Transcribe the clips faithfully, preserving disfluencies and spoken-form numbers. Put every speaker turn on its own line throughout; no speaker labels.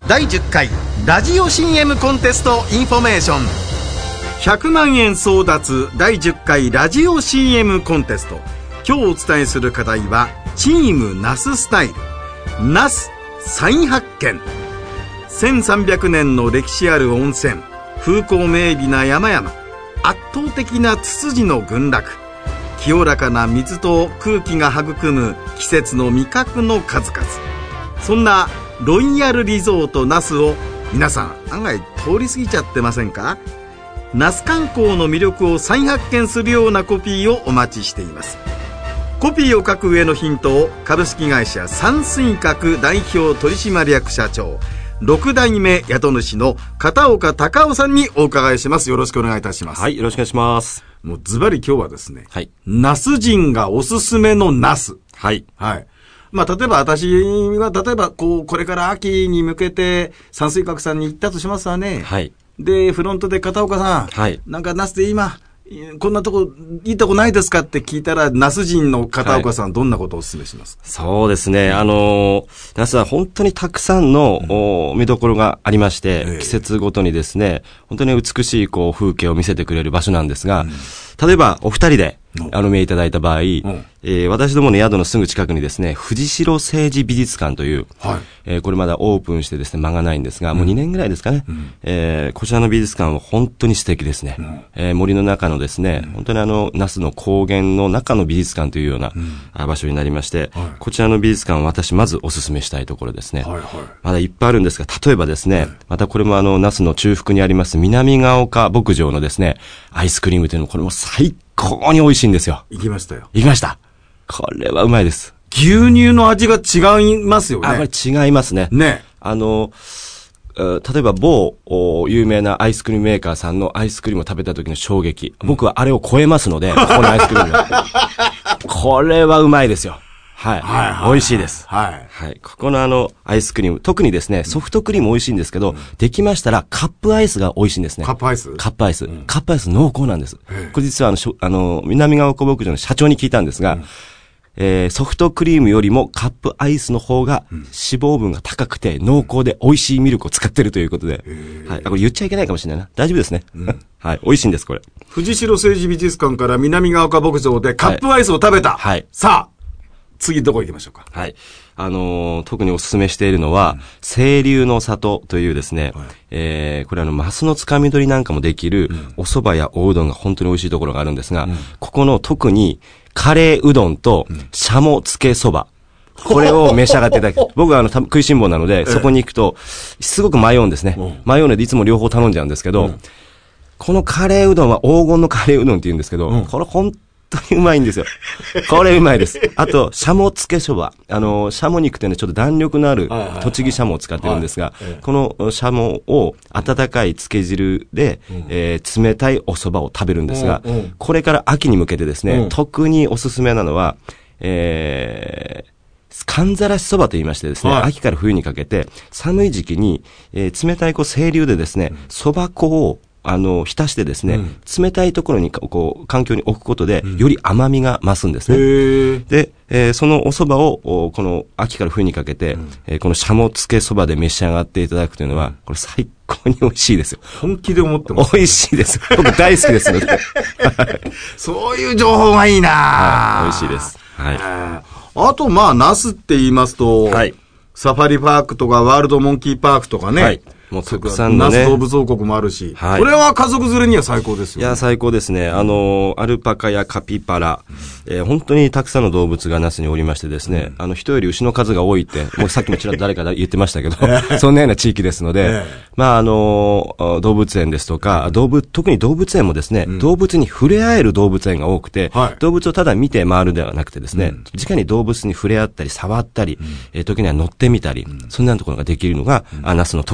だいじゅっかいラジオ シーエム コンテストインフォメーション。ひゃくまんえん争奪だいじゅっかいラジオ シーエム コンテスト。今日お伝えする課題はチームナススタイル、ナス再発見。せんさんびゃくねんの歴史ある温泉、風光明媚な山々、圧倒的なツツジの群落、清らかな水と空気が育む季節の味覚の数々。そんなロイヤルリゾート那須を皆さん案外通り過ぎちゃってませんか？那須観光の魅力を再発見するようなコピーをお待ちしています。コピーを書く上のヒントを株式会社山水閣代表取締役社長、ろく代目宿主の片岡隆夫さんにお伺いします。よろしくお願いいたします。
はい、よろしくお願いします。
もうズバリ今日はですね、
はい、
那須人がおすすめのナス。
はい。
はい。まあ、例えば私は、例えば、こう、これから秋に向けて、山水閣さんに行ったとしますわね。
はい。
で、フロントで片岡さん。
はい。
なんか、ナスで今、こんなとこ、いいとこないですかって聞いたら、ナス人の片岡さん、はい、どんなことをお勧めしますか？
そうですね。あの、ナスは本当にたくさんの、うん、見どころがありまして、えー、季節ごとにですね、本当に美しい、こう、風景を見せてくれる場所なんですが、うん、例えば、お二人で、あの、見ていただいた場合、うん、えー、私どもの宿のすぐ近くにですね、藤代政治美術館という、はい、えー、これまだオープンしてですね、間がないんですが、うん、もうにねんぐらいですかね、うん、えー、こちらの美術館は本当に素敵ですね。うん、えー、森の中のですね、うん、本当にあの、那須の高原の中の美術館というような、うん、場所になりまして、はい、こちらの美術館は私まずお勧めしたいところですね。はいはい、まだいっぱいあるんですが、例えばですね、はい、またこれもあの、那須の中腹にあります南ヶ丘牧場のですね、アイスクリームというのもこれも最高ここに美味しいんですよ。
行きましたよ。
行きました。これはうまいです。
牛乳の味が違いますよね。
あ、これ違いますね。ね。あの、例えば某有名なアイスクリームメーカーさんのアイスクリームを食べた時の衝撃。うん、僕はあれを超えますので、ここのアイスクリームが。これはうまいですよ。はい。はいはい、美味しいです。はい。はい。ここのあの、アイスクリーム、特にですね、ソフトクリーム美味しいんですけど、うん、できましたらカップアイスが美味しいんですね。
カップアイス？
カップアイス。うん、カップアイス濃厚なんです。これ実はあの、しょあの、南ヶ丘牧場の社長に聞いたんですが、うん、えー、ソフトクリームよりもカップアイスの方が脂肪分が高くて濃厚で美味しいミルクを使ってるということで、うん、はい。あ、これ言っちゃいけないかもしれないな。大丈夫ですね。うん、はい。美味しいんです、これ。
藤代政治美術館から南ヶ丘牧場でカップアイスを食べた。はい。さあ、次どこ行きましょうか。
はい。あのー、特にお勧めしているのは、うん、清流の里というですね、はい、えー、これあの、マスのつかみ取りなんかもできる、うん、お蕎麦やおうどんが本当に美味しいところがあるんですが、うん、ここの特に、カレーうどんと、シャモつけ蕎麦。これを召し上がっていただき、僕はあの、食いしん坊なので、そこに行くと、すごく迷うんですね。迷うのでいつも両方頼んじゃうんですけど、うん、このカレーうどんは黄金のカレーうどんって言うんですけど、うん、これ本本当にうまいんですよ。これうまいです。あと、シャモつけそば。あの、シャモ肉ってね、ちょっと弾力のある、栃木シャモを使ってるんですが、このシャモを温かいつけ汁で、うん、えー、冷たいお蕎麦を食べるんですが、うんうん、これから秋に向けてですね、うん、特におすすめなのは、えー、かんざらしそばと言いましてですね、はい、秋から冬にかけて、寒い時期に、えー、冷たいこう清流でですね、そば粉をあの、浸してですね、うん、冷たいところに、こう、環境に置くことで、うん、より甘みが増すんですね。で、えー、そのお蕎麦を、この秋から冬にかけて、うん、えー、このシャモつけ蕎麦で召し上がっていただくというのは、これ最高に美味しいですよ。
本気で思ってます、
ね。美味しいです。僕大好きですので。
そういう情報がいいな、
はい、美味しいです。はい。
あと、まあ、那須って言いますと、はい、サファリパークとかワールドモンキーパークとかね。はい、
もうたくさんのね。
那須動物王国もあるし。はい。これは家族連れには最高ですよ、ね。
いや、最高ですね。あの、アルパカやカピバラ、うん、えー、本当にたくさんの動物が那須におりましてですね、うん、あの、人より牛の数が多いって、もうさっきもちらっと誰か言ってましたけど、そんなような地域ですので、えー、まあ、あの、動物園ですとか、動物、特に動物園もですね、うん、動物に触れ合える動物園が多くて、はい、動物をただ見て回るではなくてですね、うん、直に動物に触れ合ったり、触ったり、うん、えー、時には乗ってみたり、うん、そんなところができるのが、うん、那須の特徴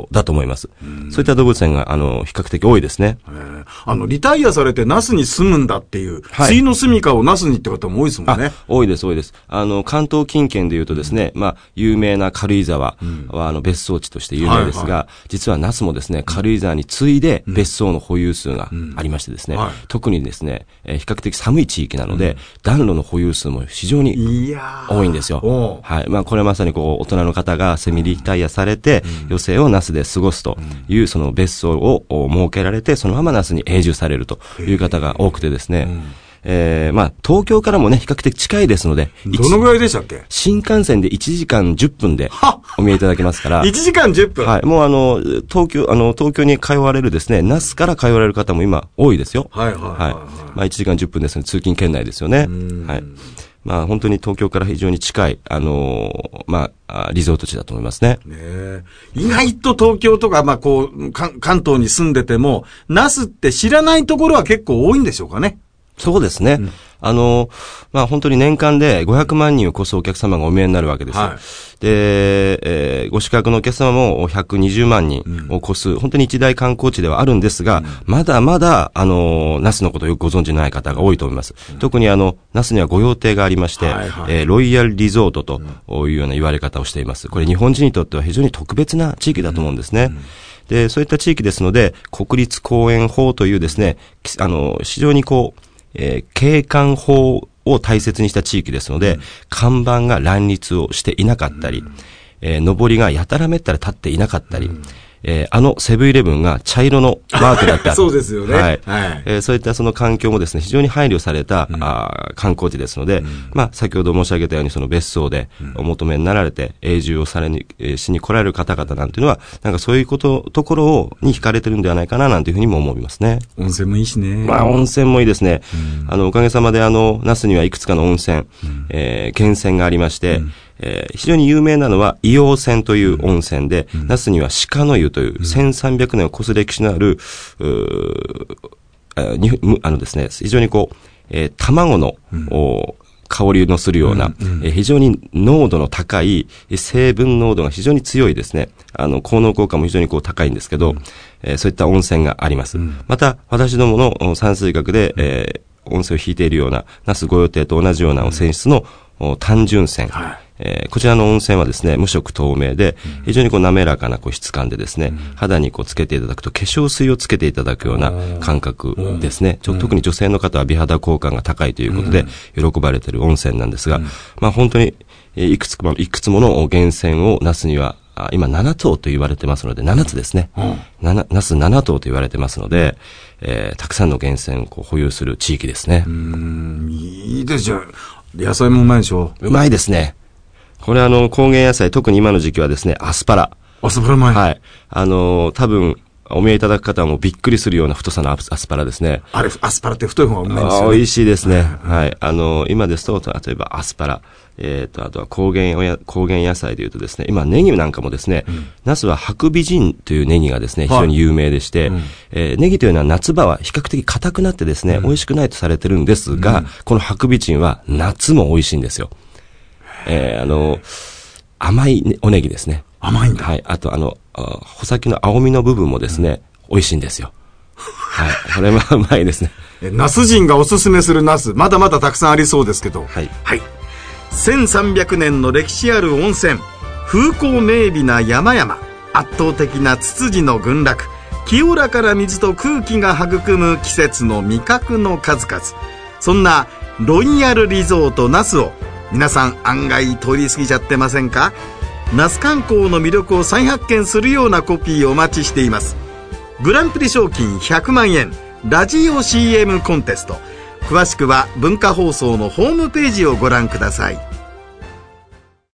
ことだと思います。そういった動物園が、あの、比較的多いですね。
あの、リタイアされてナスに住むんだっていう、
はい、
次の住処をナスにって方も多いですもんね。
多いです、多いです。あの、関東近県で言うとですね、うん、まあ、有名な軽井沢は、うん、あの、別荘地として有名ですが、はいはい、実は那須もですね、軽井沢に次いで別荘の保有数がありましてですね、うんはい、特にですね、えー、比較的寒い地域なので、うん、暖炉の保有数も非常に多いんですよ。はい。まあ、これまさにこう、大人の方がセミリタイアされて、うん、余生を那須で過ごすという、その別荘を設けられて、そのまま那須に永住されるという方が多くてですね、うんえー、まあ、東京からもね、比較的近いですので。
どのぐらいでしたっけ？
新幹線でいちじかんじゅっぷんでお見えいただけますから。
いちじかんじゅっぷん？
はい。もうあの、東京、あの、東京に通われるですね、那須から通われる方も今多いですよ。はいはいはい、はい。はい。まあ、いちじかんじゅっぷんですので、通勤圏内ですよね。はい。まあ、本当に東京から非常に近い、あのー、まあ、リゾート地だと思いますね。ね
え。意外と東京とか、まあ、こう、関東に住んでても、那須って知らないところは結構多いんでしょうかね。
そうですね。うん、あの、まあ、本当に年間でごひゃくまんにんを超すお客様がお見えになるわけです。はい、で、えー、ご宿泊のお客様もひゃくにじゅうまんにんを超す、うん、本当に一大観光地ではあるんですが、うん、まだまだ、あの、那須のことをよくご存知ない方が多いと思います。うん、特にあの、那須には御用邸がありまして、はいはい、えー、ロイヤルリゾートというような言われ方をしています。これ日本人にとっては非常に特別な地域だと思うんですね。うんうんで、そういった地域ですので、国立公園法というですね、あの、非常にこう、えー、景観法を大切にした地域ですので、うん、看板が乱立をしていなかったり、うん、えー、上りがやたらめったら立っていなかったり、うんえー、あのセブンイレブンが茶色のマークだった。
そうですよね。はい。
はい、えー、そういったその環境もですね、非常に配慮された、うん、あ観光地ですので、うん、まあ、先ほど申し上げたようにその別荘でお求めになられて、永住をされに、えー、しに来られる方々なんていうのは、なんかそういうこと、ところを、に惹かれてるんではないかな、なんていうふうにも思いますね。
温泉もいいしね。
まあ、温泉もいいですね。うん、あの、おかげさまであの、那須にはいくつかの温泉、うん、えー、源泉がありまして、うんえー、非常に有名なのは硫黄泉という温泉で、うん、那須には鹿の湯というせんさんびゃくねんを超す歴史のある、うーにあのですね、非常にこう、えー、卵の、うん、香りのするような、うんうんえー、非常に濃度の高い、成分濃度が非常に強いですね、あの、効能効果も非常にこう高いんですけど、うんえー、そういった温泉があります。うん、また、私どもの山水学で、えー、温泉を引いているような、那須御用邸と同じような泉質の、うん、単純泉。はいえー、こちらの温泉はですね、無色透明で、非常にこう滑らかなこう質感でですね、うん、肌にこうつけていただくと化粧水をつけていただくような感覚ですね。ちょ特に女性の方は美肌効果が高いということで、喜ばれている温泉なんですが、うん、まあ本当に、いくつも、いくつもの源泉を那須には、今ななとうと言われてますので、ななつですね。うん、那須ななとうと言われてますので、えー、たくさんの源泉をこう保有する地域ですね。
うーん、いいですよ。野菜もうまいでしょ？
うまいですね。これあの、高原野菜、特に今の時期はですね、アスパラ。
アスパラうまい。
はい。あの、多分、お見えいただく方はもうびっくりするような太さのアスパラですね。
あれ、アスパラって太い方がうまいですよね。
美味しいですね。はい。あの、今ですと、例えばアスパラ。えっと、あとは高原や、高原野菜で言うとですね、今ネギなんかもですね、うん、那須は白美人というネギがですね、非常に有名でして、はいうんえー、ネギというのは夏場は比較的硬くなってですね、うん、美味しくないとされてるんですが、うん、この白美人は夏も美味しいんですよ。えー、あの、甘い、ね、おネギですね。
甘いんだ。
はい。あと、あの、穂先の青みの部分もですね、うん、美味しいんですよ。はい。これもうまいですね。
那須人がおすすめするナス、まだまだたくさんありそうですけど。はい。はい。せんさんびゃくねんの歴史ある温泉、風光明媚な山々、圧倒的なツツジの群落、清らかな水と空気が育む季節の味覚の数々。そんなロイヤルリゾート那須を、皆さん案外通り過ぎちゃってませんか？那須観光の魅力を再発見するようなコピーをお待ちしています。グランプリ賞金ひゃくまんえんラジオ シーエム コンテスト、詳しくは文化放送のホームページをご覧ください。